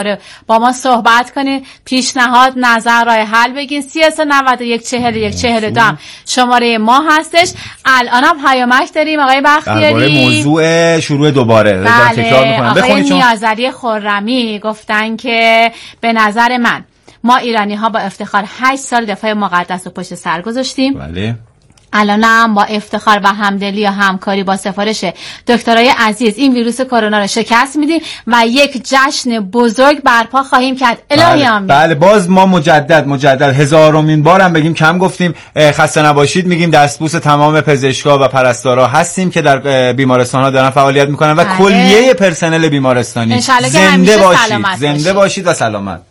با ما صحبت کنید، پیشنهاد، نظر، راه حل بگین. 3391 41 42 شماره ما هستش. الانم پیامک داریم آقای بختیاری درباره موضوع شروع دوباره. بله، آقای نیازری خرمی گفتن که به نظر من ما ایرانی ها با افتخار 8 سال دفاع مقدس رو پشت سر گذاشتیم. بله. الانم با افتخار و همدلی و همکاری با سفارش دکترای عزیز این ویروس کرونا رو شکست میدیم و یک جشن بزرگ برپا خواهیم کرد. الهی آمین. بله باز ما مجدد هزارمین بارم بگیم کم گفتیم. خسته نباشید میگیم. دستبوس تمام پزشکا و پرستارا هستیم که در بیمارستان‌ها دارن فعالیت میکنن و کلیه پرسنل بیمارستانی زنده باشید و سلامت.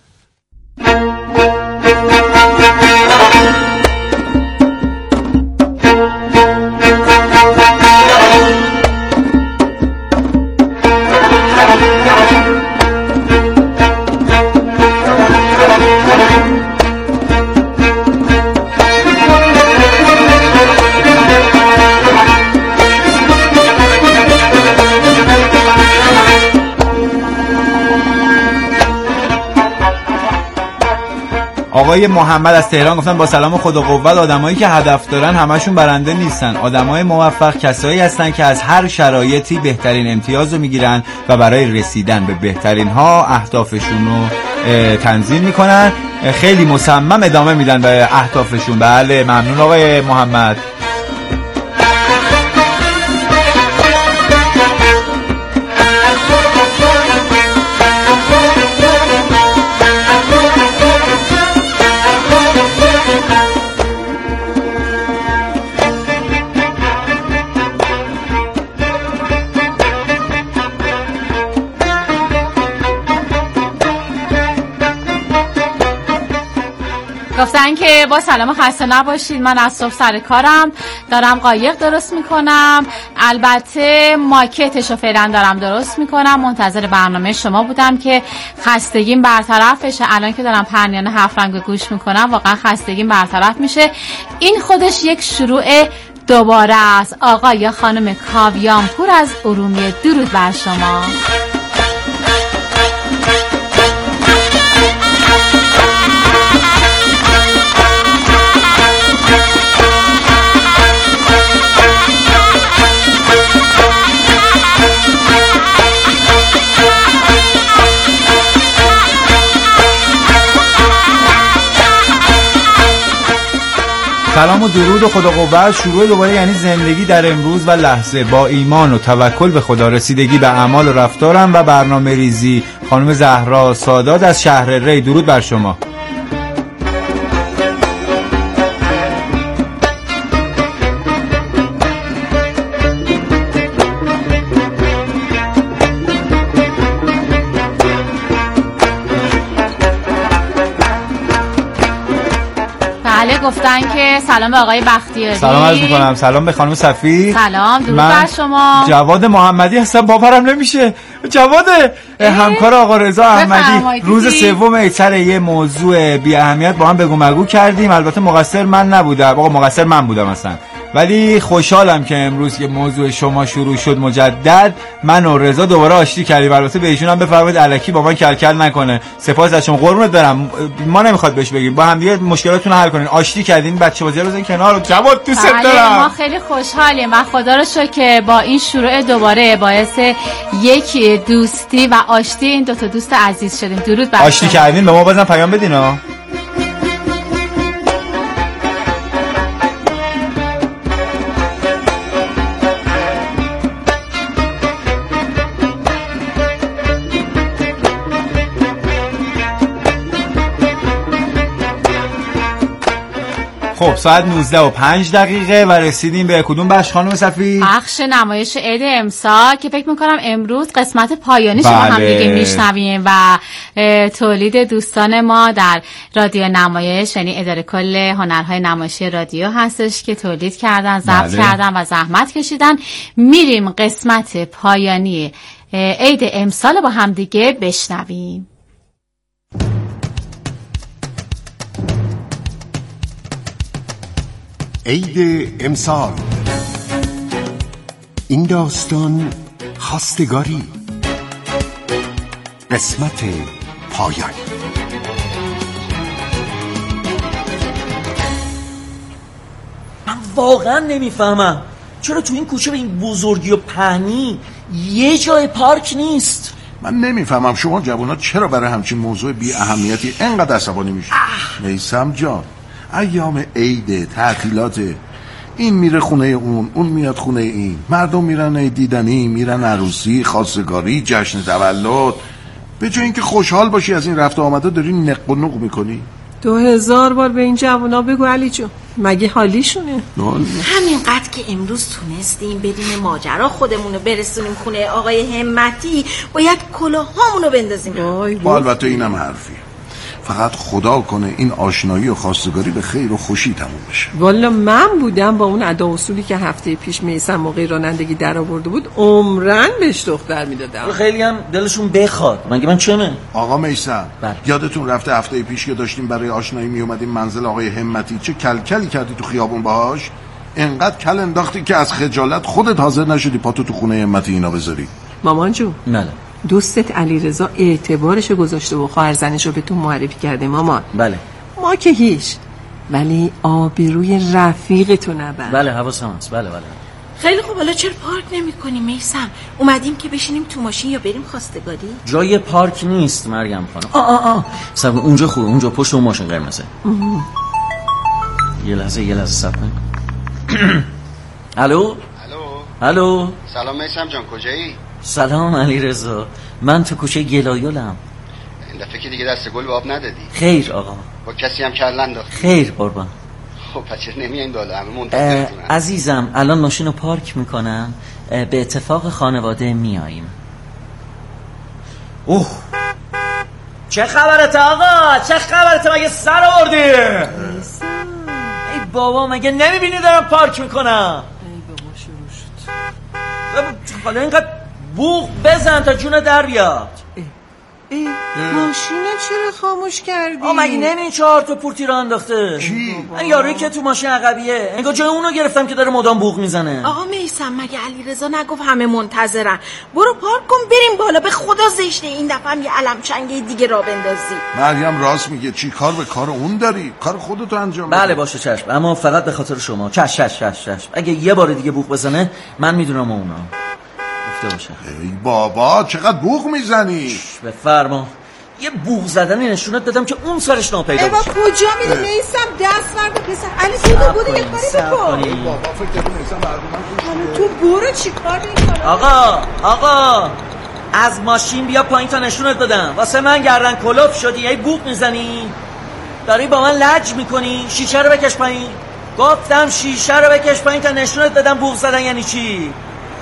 آقای محمد از تهران گفتن با سلام خدا قوت، آدمایی که هدف دارن همشون برنده نیستن. آدمای موفق کسایی هستن که از هر شرایطی بهترین امتیاز رو میگیرن و برای رسیدن به بهترین ها اهدافشون رو تنظیم میکنن. خیلی مصمم ادامه میدن به اهدافشون. بله ممنون آقای محمد. گفتن که با سلام خسته نباشید، من از صبح سر کارم دارم قایق درست میکنم، البته ماکتشو فعلا دارم درست میکنم، منتظر برنامه شما بودم که خستگیم برطرف بشه. الان که دارم پرنیانه 7 رنگ گوش میکنم واقعا خستگیم برطرف میشه. این خودش یک شروع دوباره است. آقا یا خانم کاویان پور از ارومیه، درود بر شما. سلام و درود و خدا قوت. شروع دوباره یعنی زندگی در امروز و لحظه با ایمان و توکل به خدا، رسیدگی به اعمال و رفتارم و برنامه ریزی. خانم زهرا سادات از شهر ری، درود بر شما. گفتن که سلام به آقای بختیاری. سلام عرض میکنم. سلام به خانم صفی. سلام، درود بر شما. جواد محمدی هستم. باورم نمیشه جواد همکار آقا رضا احمدی روز سوم ایتر یه موضوع بی اهمیت با هم بگو مگو کردیم. البته مقصر من نبودم، آقا مقصر من بودم اصلا، ولی خوشحالم که امروز که موضوع شما شروع شد مجدد من و رضا دوباره آشتی کردیم. البته به ایشون هم بفرمایید الکی با من کلکل نکنه. سپاس از شما، قربونت برم. ما نمیخواد بهش بگیم، با هم دیگه مشکلاتتون رو حل کنین. آشتی کردین، بچه بازی رو بزنین کنار. جواد دوست دارم. ما خیلی خوشحالیم و خدا رو شکر که با این شروع دوباره باعث یک دوستی و آشتی این دو تا دوست عزیز شدیم. درود بر آشتی کردین، به ما بازم پیام بدین ها. خب ساعت 19:05 و رسیدیم به کدوم بخش خانم صفی؟ بخش نمایش عید امسال که فکر میکنم امروز قسمت پایانی شما هم دیگه میشنویم و تولید دوستان ما در رادیو نمایش، یعنی اداره کل هنرهای نمایشی رادیو هستش که تولید کردن، ضبط کردن و زحمت کشیدن. میریم قسمت پایانی عید امسال با هم دیگه بشنویم. عید امسال، این داستان خواستگاری، قسمت پایان. من واقعا نمیفهمم چرا تو این کوچه به این بزرگی و پهنی یه جای پارک نیست. من نمیفهمم شما جوونا چرا برای همچین موضوع بی اهمیتی انقدر عصبانی میشید. میثم جان، ایام عید، تعطیلات، این میره خونه اون میاد خونه این، مردم میرن دیدنی، میرن عروسی، خواستگاری، جشن تولد. به جای اینکه خوشحال باشی از این رفت و آمده داری نق و نق میکنی. 2000 بار به این جوونا بگو علی جون، مگه حالیشونه؟ همینقدر که امروز تونستیم بدون ماجرا خودمونو برسونیم خونه آقای همتی، باید کلاهامونو بندازیم. البته اینم حرفی. فقط خدا کنه این آشنایی و خواستگاری به خیر و خوشی تموم بشه. والا من بودم با اون ادا اصولی که هفته پیش میثم موقع رانندگی در آورده بود عمرن بهش دختر میدادم. خیلی هم دلشون بخواد، مگه من چمه؟ آقا میثم، یادتون رفته هفته پیش که داشتیم برای آشنایی می اومدیم منزل آقای همتی چه کلکلی کردی تو خیابون باهاش؟ انقدر کل انداختی که از خجالت خودت حاضر نشدی پاتو تو خونه همتی اینا بذاری. مامان جون، بله. دوستت علیرضا اعتبارشو گذاشته و خواهر زنشو به تو معرفی کرده مامان. بله. ما که هیچ، ولی آبروی رفیقتو نبر. بله حواسم هست. بله. خیلی خوب، حالا چرا پارک نمی‌کنیم میثم؟ اومدیم که بشینیم تو ماشین یا بریم خواستگاری؟ جای پارک نیست مریم خانم. صبر اونجا خوبه، اونجا پشت اون ماشین قرمزه. یه لحظه صبر کن. الو. سلام میثم جان، کجایی؟ سلام علیرضا، من تو کوچه گلایولم. این دفعه که دیگه دست گل به آب ندادی؟ خیر آقا. با کسی هم کله انداختی؟ خیر قربان. خب پس چرا نمیاین بالا؟ همه منتظرتونن. عزیزم الان ماشینو پارک میکنم، به اتفاق خانواده میاییم. اوه چه خبرته آقا؟ چه خبرته؟ مگه سر آوردی؟ ای بابا مگه نمیبینی دارم پارک میکنم؟ ای بابا شروع شد. حالا اینقدر بوق بزن تا جون در بیاد. ماشینو چرا خاموش کردی؟ مگه نمی 4 تا پورتی رو انداخته؟ کی؟ این یارویی که تو ماشین عقبیه، انگار جای اونو گرفتم که داره مدام بوق میزنه. آقا میثم مگه علیرضا نگفت همه منتظرن؟ برو پارک کن بریم بالا. به خدا زشته این دفعه هم یه علم چنگه دیگه را بندازی. مریم راست میگه، چی کار به کار اون داری؟ کار خودتو انجام بده. بله باشه چشم، اما فقط به خاطر شما. چشم. اگه یه بار دیگه بوق بزنه من میدونم اونا گفته باشه. ای بابا چقدر بوق میزنی؟ بفرما. یه بوق زدنی نشونت بدم که اون سرش ناپیدا بشه. بشه. کجا میری میثم؟ دست فرد پسر علی تو بودی یه کاری بکن. بابا فکر کنم میثم برنامه تو برو چیکار میکنی؟ آقا از ماشین بیا پایین تا نشونت بدم. واسه من گردن کلوف شدی، ای بوق میزنی؟ داری با من لج میکنی؟ شیشه رو بکش پایین. گفتم شیشه رو بکش پایین تا نشونت بدم بوق زدن یعنی چی.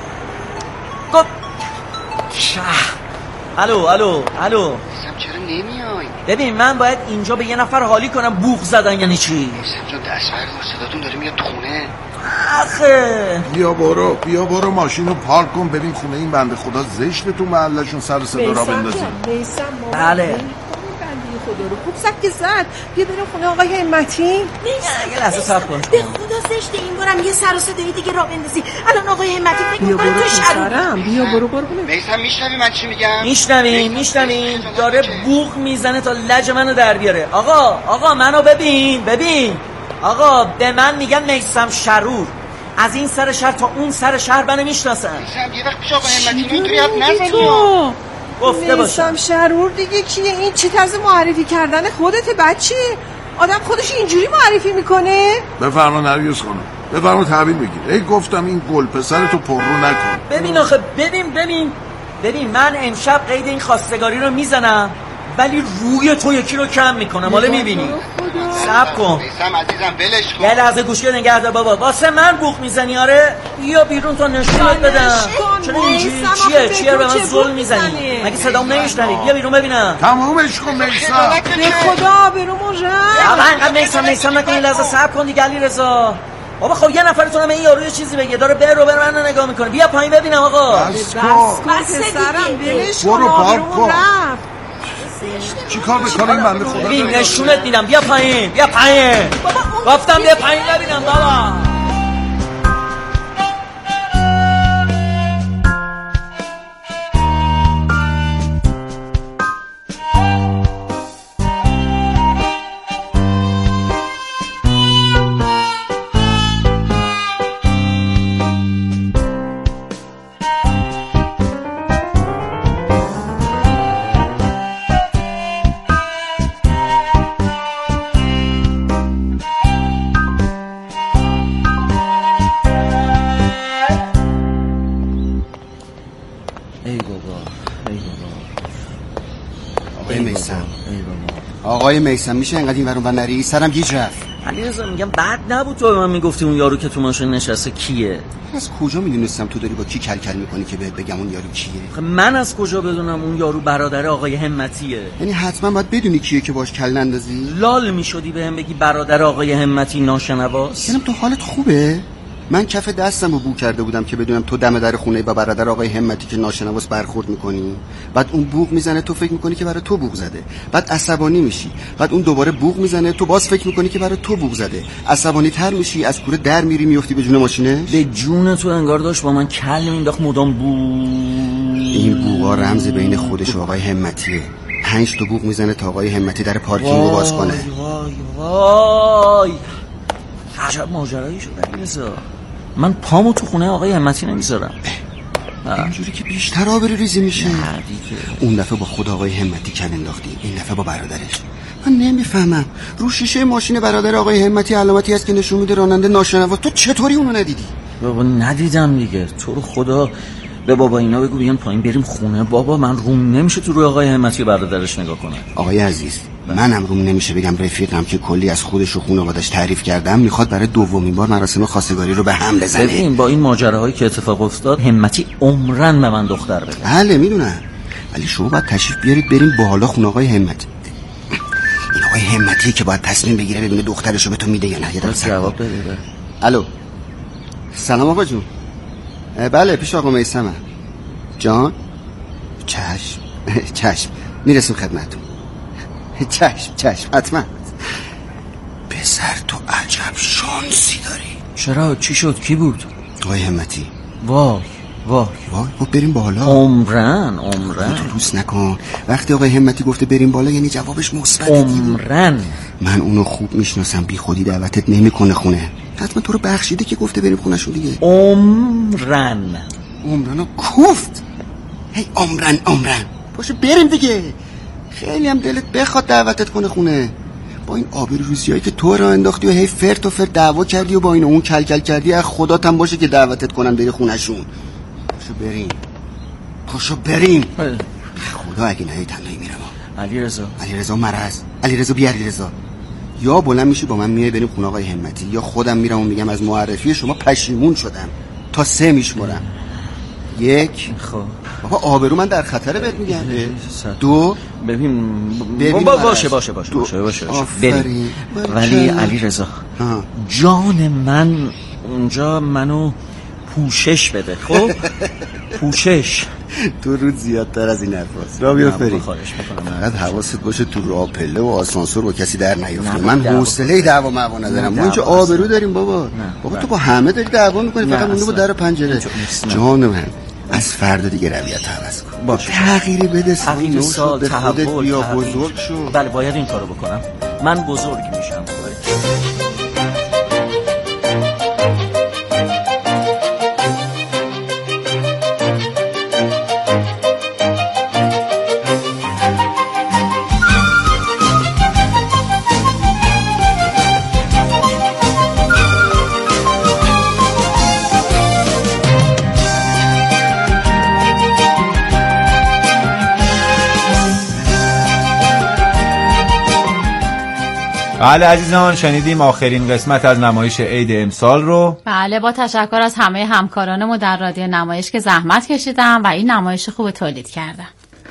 الو میثم چرا نمیای؟ ببین من باید اینجا به یه نفر حالی کنم بوق زدن یعنی چی. میثم جان دست بردار، صداتون داره میاد تو خونه. آخه بیا برو ماشینو پارک کن بریم خونه این بنده خدا. زشته تو محلشون سر صدا را بندازیم. میثم بله خدا رو خوب سکه زد. بیا بریم خونه آقای همتی. یه لحظه صبر کن. به خدا زشته این بارم یه سر و صدای دیگه را بندازی. الان آقای همتی فکر بیا می‌کنه برو تو شرم. بیا برو قربونه. میثم میشنوی من چی میگم؟ میشنویم داره بوق میزنه تا لج منو در بیاره. آقا منو ببین آقا به من میگن میثم شرور. از این سر شهر تا اون سر شهر منو میشناسن. میثم یه وقت پیش آقای همتی اینطوری حرف نزنی. گفته باشم میثم شرور دیگه کیه؟ این چه طرز معرفی کردن خودته بچه؟ آدم خودش اینجوری معرفی میکنه؟ بفرما نرگس خانم، بفرما تحویل بگیر. ای گفتم این گل پسرتو پررو نکن. ببین آخه ببین من امشب قید این خواستگاری رو میزنم ولی روی تو یکی رو کم میکنم. حالا میبینی. صبر کن میثم عزیزم ولش کن. یه لحظه گوشی نگه دار بابا. واسه من بوق میزنی؟ آره بیا بیرون تا نشونت بدم. چرا اینجوری چیه به من ظلم میزنی؟ مگه صدام نمیشنوی؟ بیا بیرون ببینم. تمومش کن میثم. به خدا برامون رفت. میثم نکن. یه لحظه صبر کن دیگه علیرضا. بابا خب یه نفرتون هم این یارو یه چیزی بگه داره برو من نگاه میکنه. بیا پایین ببینم آقا. بس کن پسرم دلش برو پارک کن. رفت. چی کار به کار این بنده خدا ببین داری؟ نشونت میدم. بیا پایین گفتم بیا پایین ببینم بابا. آقای میثم میشه اینقدر این ورون نری؟ سرم گیج رفت. علیرضا میگم بد نبود تو به من میگفتی اون یارو که تو ماشین نشسته کیه؟ از کجا میدونستم تو داری با کی کلکل میکنی که بهت بگم اون یارو کیه؟ من از کجا بدونم اون یارو برادر آقای همتیه؟ یعنی حتما باید بدونی کیه که باش کل نندازی؟ لال میشدی بهم بگی برادر آقای همتی ناشنواست؟ یعنی تو حالت خوبه؟ من کف دستم رو بو کرده بودم که بدونم تو دم در خونه با برادر آقای همتی که ناشنواس برخورد میکنی. بعد اون بوق میزنه، تو فکر میکنی که برای تو بوق زده. بعد عصبانی میشی. بعد اون دوباره بوق میزنه، تو باز فکر میکنی که برای تو بوق زده. عصبانی تر میشی، از کوره در میری میافتی به جون ماشینه. به جون تو انگار داشت با من کل مینداخت مدام بو. این بوقا رمز بین خودش و آقای همتیه. 5 تا بوق میزنه تا آقای همتی در پارکینگ رو باز کنه. وای عجب ماجرایی شد علیرضا. من پامو تو خونه آقای همتی نمیذارم. اینجوری که بیشتر آبروریزی میشه. اون دفعه با خود آقای همتی کل انداختی، این دفعه با برادرش. من نمیفهمم رو شیشه ماشین برادر آقای همتی علامتی هست که نشون میده راننده ناشنواست. تو چطوری اونو ندیدی؟ بابا ندیدم دیگه. تو رو خدا به بابا اینا بگو بیان پایین بریم خونه. بابا من روم نمیشه تو روی آقای همتی برادرش نگاه کنم. آقای عزیز منم روم نمیشه بگم رفیقم که کلی از خودش و خانواده‌اش تعریف کردم میخواد برای دومین بار مراسم خواستگاری رو به هم بزنه. ببین با این ماجراهایی که اتفاق افتاد همتی عمرن به من دختر بده. بله میدونم، ولی شما باید تشریف بیارید بریم بالا خونه آقای همتی. این آقای همتی که باید تصمیم بگیره ببینه دخترشو به تو میده یا نه. یه دقیقه جواب بده. الو سلام آقا جون. بله پیش آقا میثمم. جان چشم میرسیم خدمتتون. چشم حتما. پسر تو عجب شانسی داری. چرا؟ چی شد؟ کی بود؟ آقای همتی. وای بریم بالا. عمرن تو روز نکن. وقتی آقای همتی گفته بریم بالا یعنی جوابش مثبته. عمرن من اونو خوب میشناسم، بی خودی دعوتت نمیکنه خونه. حتما تو رو بخشیده که گفته بریم خونه‌شون دیگه. عمرن کوفت. هی عمرن پاشو بریم دیگه. خیلی هم دلت بخواد دعوتت کنه خونه. با این آبروریزیایی که تو راه انداختی و هی فرت و فرت دعوا کردی و با این اون کلکل کردی، از خدات هم باشه که دعوتت کنن بری خونه‌شون. پاشو بریم. خدا اگه نه تنهایی میرم. علیرضا مرز. علیرضا بی علیرضا. یا بلند میشی با من میای بریم خونه آقای همتی، یا خودم میرم و میگم از معرفی شما پشیمون شدم. تا 3 میشمرم. 1. خب بابا آبرو من در خطره بهت میگم. 2. ببین باشه بریم. ولی علیرضا جان من اونجا منو پوشش بده. خب پوشش تو رود زیادتر از این حرفاست. را بیافت بریم. فقط حواست باشه تو راه پله و آسانسور با کسی در نیفتی. من حوصله دعوا معوا ندارم. ما اینجا آبرو داریم بابا. تو با همه داری دعوا میکنی، فقط مونده با در و پنجره. جان من از فردا دیگه رویت عوض کن. باشه تغییری بده. تغییر سال تحول بیا بزرگ شو. بله باید این کارو بکنم. من بزرگ میشم. بله عزیزان شنیدیم آخرین قسمت از نمایش عید امسال رو. بله با تشکر از همه همکارانمون در رادیو نمایش که زحمت کشیدن و این نمایش خوب تولید کردن.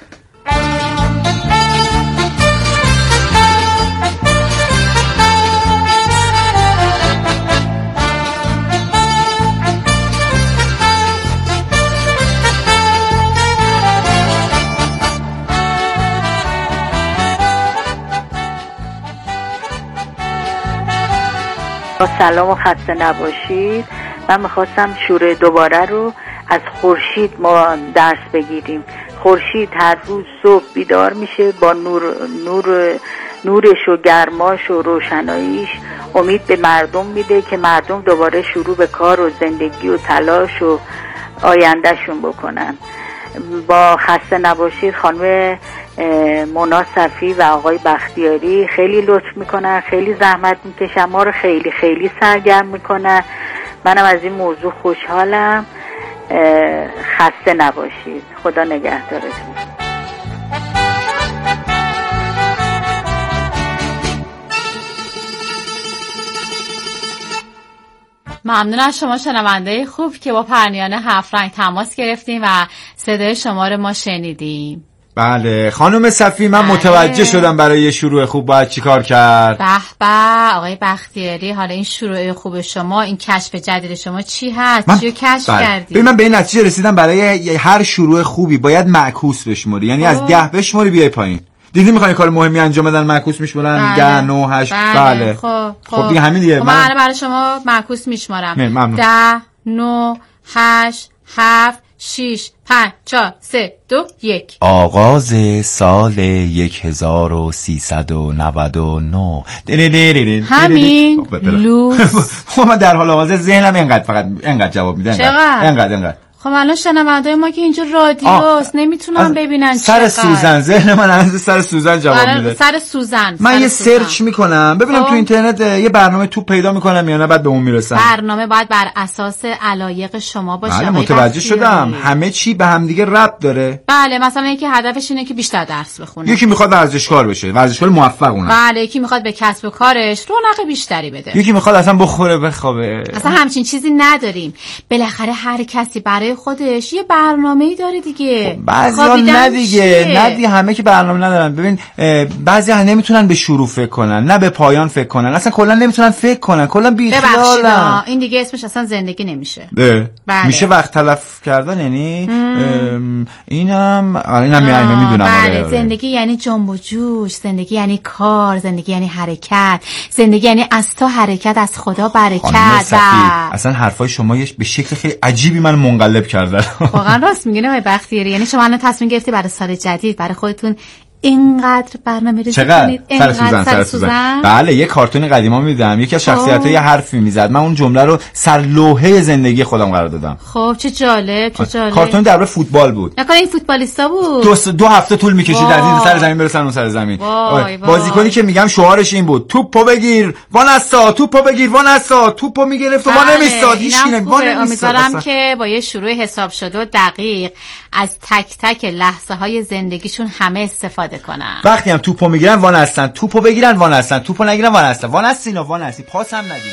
با سلام و خسته نباشید. من میخواستم شوره دوباره رو از خورشید ما درس بگیریم. خورشید هر روز صبح بیدار میشه با نورش و گرماش و روشناییش امید به مردم میده که مردم دوباره شروع به کار و زندگی و تلاش و آیندهشون بکنن. با خسته نباشید خانم مونا صفی و آقای بختیاری خیلی لطف میکنن، خیلی زحمت میکشن، ما رو خیلی خیلی سرگرم میکنن. منم از این موضوع خوشحالم. خسته نباشید. خدا نگهدارتون. ممنون از شما شنونده خوب که با پرنیانه هفت رنگ تماس گرفتیم و صدای شما رو ما شنیدیم. بله خانم صفی، من متوجه شدم برای یه شروع خوب باید چی کار کرد. به به آقای بختیاری، حالا این شروع خوب شما، این کشف جدید شما چی هست؟ چی رو کشف کردی؟ من به این نتیجه رسیدم برای هر شروع خوبی باید معکوس بشماری، یعنی از 10 بشماری بیای پایین. دیدی میخوای کار مهمی انجام بدن معکوس میشمارن 10 9 8. بله خب دیگه همین دیگه. من برای شما معکوس میشمارم. 10 9 8 7 6 5 4 3 2 1. آغاز سال 1399. همین لوس. من در حال حاضر ذهنم اینقدر جواب میدن. اینقدر. خب الان شنونده ما که اینجا رادیوست نمیتونن ببینن سر سوزن، ذهن من از سر سوزن جواب میده. سر سوزن من یه سرچ میکنم ببینم تو اینترنت یه برنامه توپ پیدا میکنم یا نه، بعد به اون میرسم. برنامه باید بر اساس علایق شما باشه. بله متوجه شدم، همه چی به هم دیگه ربط داره. بله مثلا یکی هدفش اینه که بیشتر درس بخونه، یکی میخواد ورزشکار بشه، ورزشکار موفق اونه. بله یکی میخواد به کسب و کارش رونق بیشتری بده، یکی میخواد اصلا بخوره بخوابه. اصلا همچین چیزی نداریم. بالاخره هر کسی برای خودش یه برنامه‌ای داره دیگه. بعضیا نه دیگه، همه که برنامه ندارن. ببین بعضیا نمیتونن به شروع فکر کنن، نه به پایان فکر کنن، اصلا کلا نمیتونن فکر کنن، کلا بی‌خیالن. این دیگه اسمش اصلا زندگی نمیشه. میشه وقت تلف کردن، یعنی اینم میدونم. بله زندگی یعنی جنب و جوش، زندگی یعنی کار، زندگی یعنی حرکت، زندگی یعنی از تو حرکت، از خدا برکت. اصلا حرفای شما به شکل خیلی عجیبی من منقلب کردن. واقعا راست میگین آقای بختیاری، یعنی شما الان تصمیم گرفتی برای سال جدید برای خودتون اینقدر برنامه ریزی کنید؟ سر سوزن. بله یه کارتون قدیما میدم، یکی از شخصیت‌ها یه حرفی میزد، من اون جمله رو سر لوحه زندگی خودم قرار دادم. خب چه جالب. کارتون درباره فوتبال بود. نکنه این فوتبالیستا بود. 2 هفته طول میکشید از این سر زمین برسن اون سر زمین. بازیکنی که میگم شعارش این بود: توپو بگیر وانسا، توپو بگیر وانسا، توپو میگرفت و ما نمیستاد. هیچ کی نمیستاد. امیدوارم که با یه شروع حساب شده و دقیق از تک تک لحظه های زندگیشون همه استفاده کنن. وقتی هم توپو میگیرن وان هستن، توپو بگیرن وان هستن، توپو نگیرن وان هستن. وان هستین و وان هستی، پاس هم ندین.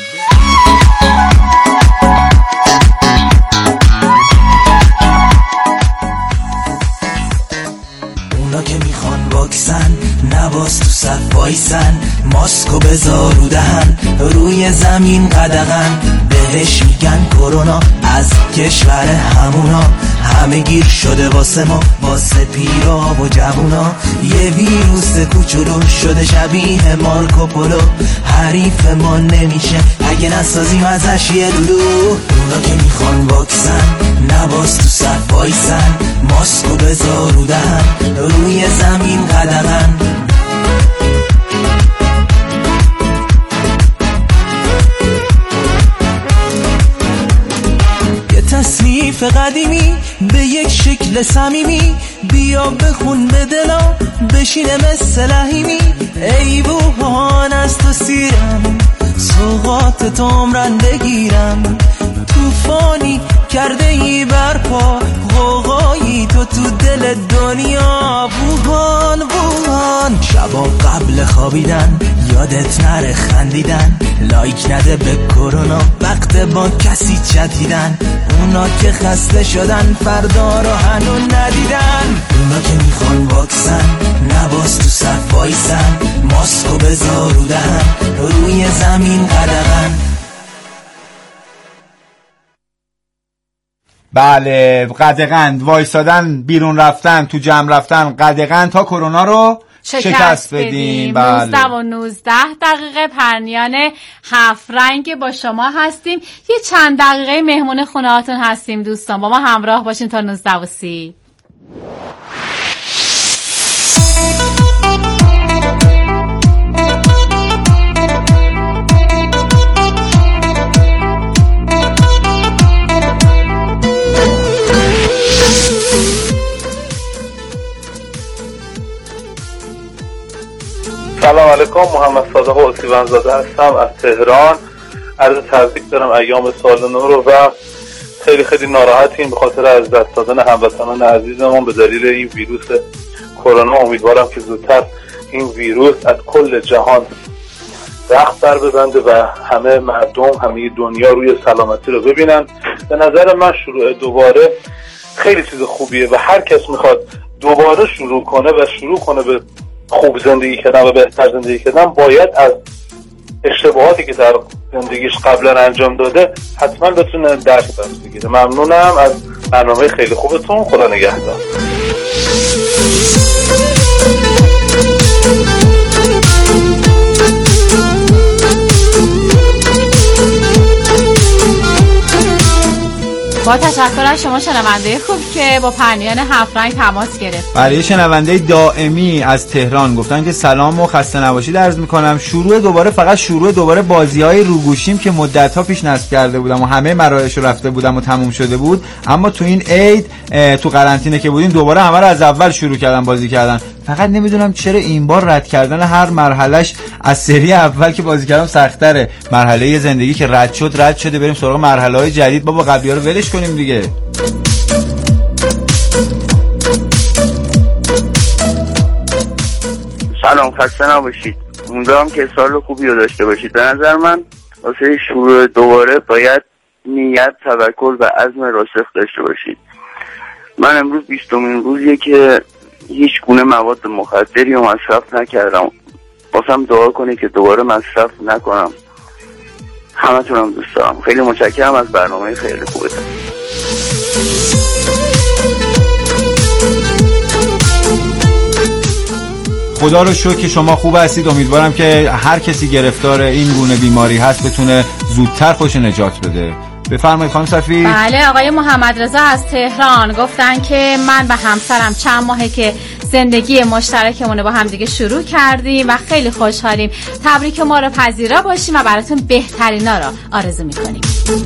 اونا که میخوان واکسن نباز تو صف وایسن، ماسکو بذار رو دهن، روی زمین قدغن، بهش میگن کرونا، از کشور همونا، همه گیر شده واسه ما، واسه پیرا و جوونا. یه ویروس کوچولو شده شبیه مارکوپولو، حریف ما نمیشه اگه نسازیم ازش یه دودو. اونا که میخوان واکسن نباز تو صف وایسن، ماسکو بذار رو دهن، روی زمین قدغن. تصنیف قدیمی به یک شکل صمیمی، بیا بخون به دلا بشینه مثل لحیمی. ای بوهان از تو سیرم، سوغات تو عمرن بگیرم، توفانی کرده ای برپا، غوغایی تو دل دنیا. بوهان بوهان شبا قبل خوابیدن، یادت نره خندیدن، لایک نده به کرونا وقت با کسی چتیدن. اونا که خسته شدن فردا رو هنوز ندیدن. اونا که میخوان واکسن نباز تو صف وایسن، ماسکو بذار رو دهن، روی زمین قدغن. بله قدغن، وایسادن، بیرون رفتن، تو جمع رفتن، قدغن تا کرونا رو شکست بدیم. 19 و 19 دقیقه پرنیانه هفت رنگ با شما هستیم. یه چند دقیقه مهمون خونه هاتون هستیم دوستان، با ما همراه باشین تا 19 و 30. سلام علیکم، محمد صادق اسیوانزاده هستم از تهران. عرض تبریک دارم ایام سال نو رو و خیلی خیلی ناراحتیم به خاطر از دست دادن هموطنان عزیزمون به دلیل این ویروس کرونا. امیدوارم که زودتر این ویروس از کل جهان رخت بر ببنده و همه مردم، همه دنیا روی سلامتی رو ببینن. به نظر من شروع دوباره خیلی چیز خوبیه و هر کس میخواد دوباره شروع کنه به خوب زندگی کردن و بهتر زندگی کردن، باید از اشتباهاتی که در زندگیش قبلا انجام داده حتما بتونه درس بگیره. ممنونم از برنامه خیلی خوبتون. خدا نگهدار. با تشکر از شما شنونده خوب که با پرنیان هفت رنگ تماس گرفت. برای شنونده دائمی از تهران گفتن که سلام و خسته نباشید عرض میکنم. فقط شروع دوباره بازی‌های روگوشیم که مدت‌ها پیش نصب کرده بودم و همه مراحلش رو رفته بودم و تموم شده بود، اما تو این عید تو قرنطینه که بودیم دوباره همه رو از اول شروع کردن بازی کردن. فقط نمیدونم چرا این بار رد کردن هر مرحلهش از سری اول که بازی کردم سخت‌تره. مرحله زندگی که رد شده، بریم سراغ مرحله‌های جدید. بابا قبلی‌ها رو ولش کنیم دیگه. سلام، خسته نباشید. امیدوارم که سال خوبی رو داشته باشید. به نظر من واسه شروع دوباره باید نیت، توکل و عزم راسخ داشته باشید. من امروز 20مین روزیه که هیچ گونه مواد مخدری رو مصرف نکردم. واسم دعا کنید که دوباره مصرف نکنم. همتونم دوست دارم. خیلی متشکرم از برنامه خیلی خوبتون. خدا رو شکر که شما خوب هستید. امیدوارم که هر کسی گرفتار این گونه بیماری هست بتونه زودتر خودش نجات بده. بفرمایید خانم صفی. بله، آقای محمد رضا از تهران گفتن که من و همسرم چند ماهه که زندگی مشترکمون با هم دیگه شروع کردیم و خیلی خوشحالیم. تبریک ما رو پذیرا باشیم و براتون بهترینا رو آرزو میکنیم.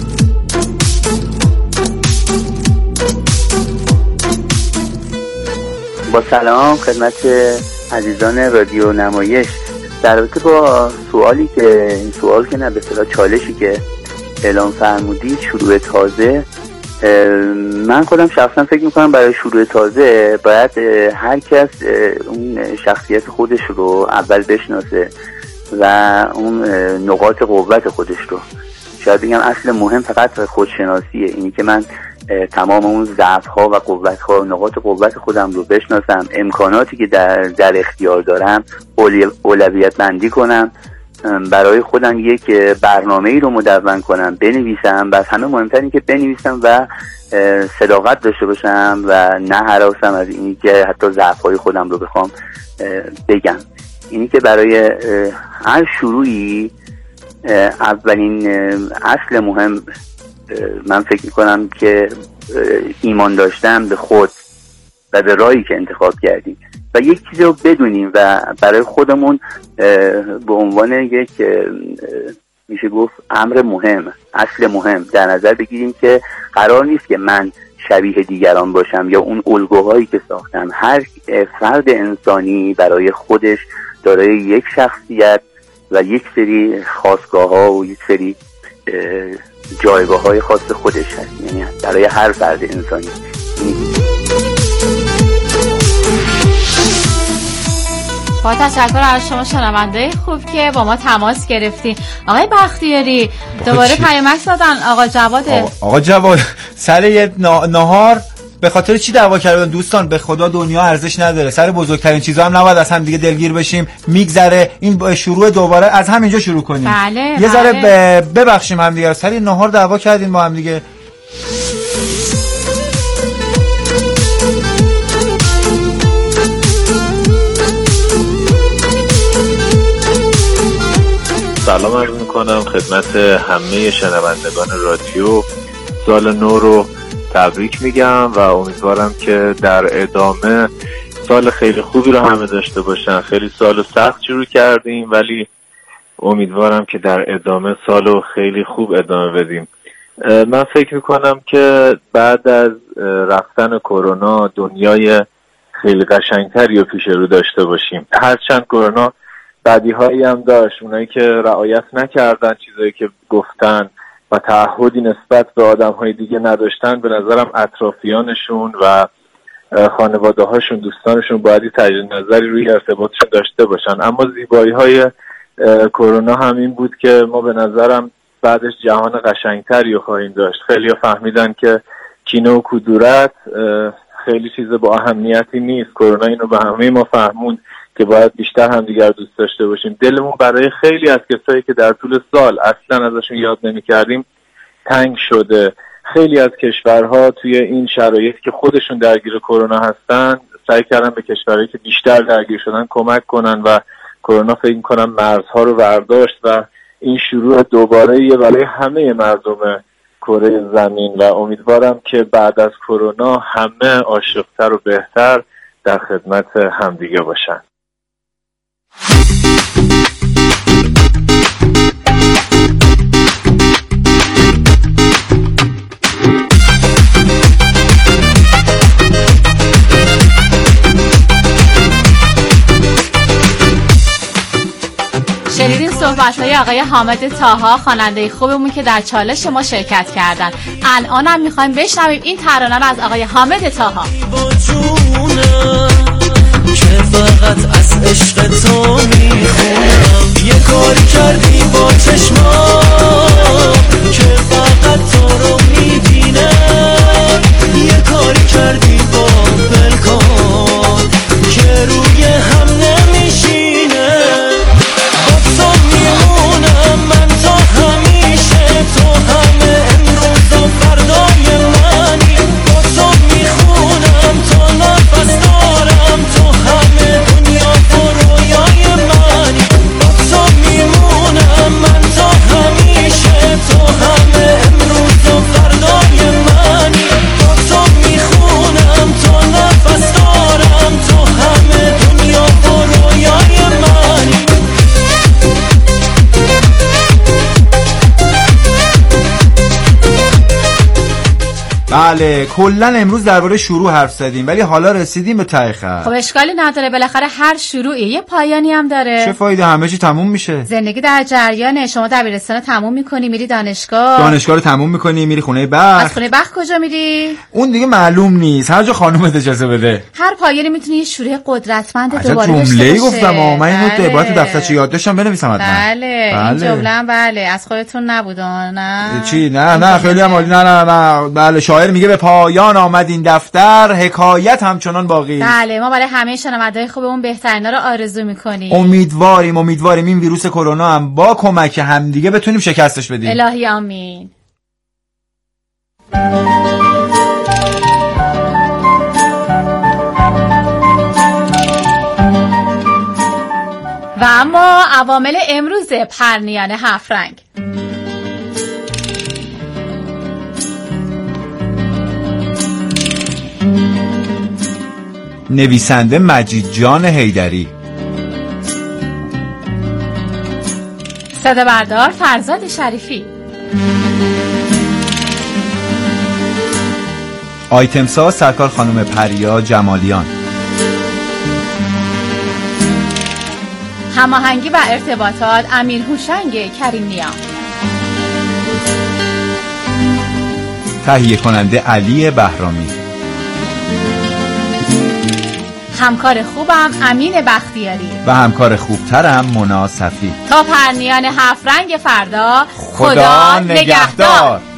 با سلام خدمت عزیزان رادیو نمایش. در رابطه با سوالی که این سوال که نه به اصطلاح چالشی که اعلام فرمودید، شروع تازه، من خودم شخصا فکر میکنم برای شروع تازه باید هر کس اون شخصیت خودش رو اول بشناسه و اون نقاط قوت خودش رو، شاید بگم اصل مهم فقط خودشناسیه. اینی که من تمام اون ضعف‌ها و قوت‌ها و نقاط قوت خودم رو بشناسم، امکاناتی که در اختیار دارم اولویت بندی کنم، برای خودم یک برنامه‌ای رو مدون کنم، بنویسم. بس همه مهمتر این که بنویسم و صداقت داشته باشم و نه هراسم از اینی که حتی ضعف‌های خودم رو بخوام بگم. اینی که برای هر شروعی اولین اصل مهم من فکر میکنم که ایمان داشتن به خود و به راهی که انتخاب کردیم و یک چیزی رو بدونیم و برای خودمون به عنوان یک میشه گفت امر مهم، اصل مهم در نظر بگیریم که قرار نیست که من شبیه دیگران باشم یا اون الگوهایی که ساختم. هر فرد انسانی برای خودش دارای یک شخصیت و یک سری خاصگاه ها و یک سری جایگاه های خاص خودش هست، یعنی برای هر فرد انسانی. با تشکر از شما شنونده خوب که با ما تماس گرفتین. آقای بختیاری دوباره پیامک دادن. آقا جواد سر یه نهار به خاطر چی دعوا کردن؟ دوستان به خدا دنیا ارزش نداره، سر بزرگترین چیزا هم نباید از هم دیگه دلگیر بشیم. میگذره، این شروع دوباره از همینجا شروع کنیم. بله، یه ذره ببخشیم هم دیگه. سر نهار دعوا کردیم با هم دیگه. سلام عرض میکنم خدمت همه شنوندگان رادیو. سال نو رو تبریک میگم و امیدوارم که در ادامه سال خیلی خوبی رو همه داشته باشن. خیلی سال سخت شروع کردیم ولی امیدوارم که در ادامه سال رو خیلی خوب ادامه بدیم. من فکر میکنم که بعد از رفتن کرونا دنیای خیلی قشنگتری رو پیش رو داشته باشیم. هرچند کرونا بدیهایی هم داشت، اونایی که رعایت نکردن چیزایی که گفتن و تعهدی نسبت به آدم‌های دیگه نداشتن، به نظرم اطرافیانشون و خانواده‌هاشون، دوستانشون باید تجدید نظری روی ارتباطشون داشته باشن. اما زیبایی‌های کرونا همین بود که ما به نظرم بعدش جهان قشنگتری رو خواهیم داشت. خیلی فهمیدن که کینه و کدورت خیلی چیز با اهمیتی نیست. کرونا اینو به همه ما فهمون که باید بیشتر همدیگر دوست داشته باشیم. دلمون برای خیلی از کسایی که در طول سال اصلا ازشون یاد نمی‌کردیم تنگ شده. خیلی از کشورها توی این شرایطی که خودشون درگیر کرونا هستن سعی کردن به کشورهایی که بیشتر درگیر شدن کمک کنن و کرونا فکر می‌کنم مرزها رو برداشت و این شروع دوباره برای همه مردم کره زمین و امیدوارم که بعد از کرونا همه عاشق‌تر و بهتر در خدمت همدیگه باشن. شنیدین صحبت‌های آقای حامد طاها، خواننده خوبمون که در چالش ما شرکت کردن. الان هم می‌خوایم بشنویم این ترانه رو از آقای حامد طاها. که فقط از عشق تو میخونم، یه کاری کردی با چشمام که فقط تو رو میبینم، یه کاری کردی با بلکن که روی هم نمیشینه. با تو میمونم من تا همیشه، تو همه امروز و فردای منی. با تو میخونم تو نفس دارم، تو همه دنیا و رویای منی. با تو میمونم من تا همیشه، تو همه امروز و فردای منی. با تو میخونم تو نفس دارم، تو همه دنیا و رویای منی. بله کلا امروز درباره شروع حرف زدیم ولی حالا رسیدیم به ته خط. خب اشکالی نداره، بالاخره هر شروعی یه پایانی هم داره. چه فایده، همه چی تموم میشه. زندگی در جریانه. شما دبیرستان تموم میکنی میری دانشگاه رو تموم میکنی میری خونه بخت. از خونه بخت کجا میری؟ اون دیگه معلوم نیست، هر جا خانومت اجازه بده. هر پایانی میتونی یه شروع قدرتمند دوباره داشته باشه. جمله‌ای گفتم من اینو باید دفترچه یادداشتم بنویسم حتما. بله این جمله بله از خودتون نبود نه چی؟ نه خیلی هم عالی. نه بله شاعر میگه به پایان آمد این دفتر، حکایت همچنان باقی. بله ما برای همه شنونده‌های خوبمون بهترینا رو آرزو میکنیم. امیدواریم این ویروس کرونا هم با کمک همدیگه بتونیم شکستش بدیم. الهی آمین. و اما عوامل امروز پرنیان هفرنگ. نویسنده مجید جان حیدری، صدا بردار فرزاد شریفی، آیتمسا سرکار خانم پریا جمالیان، هماهنگی و ارتباطات امیر هوشنگ کریم‌نیا، تهیه کننده علی بهرامی، همکار خوبم امین بختیاری و همکار خوبترم مونا صفی. تا پرنیان هفرنگ فردا خدا نگهدار.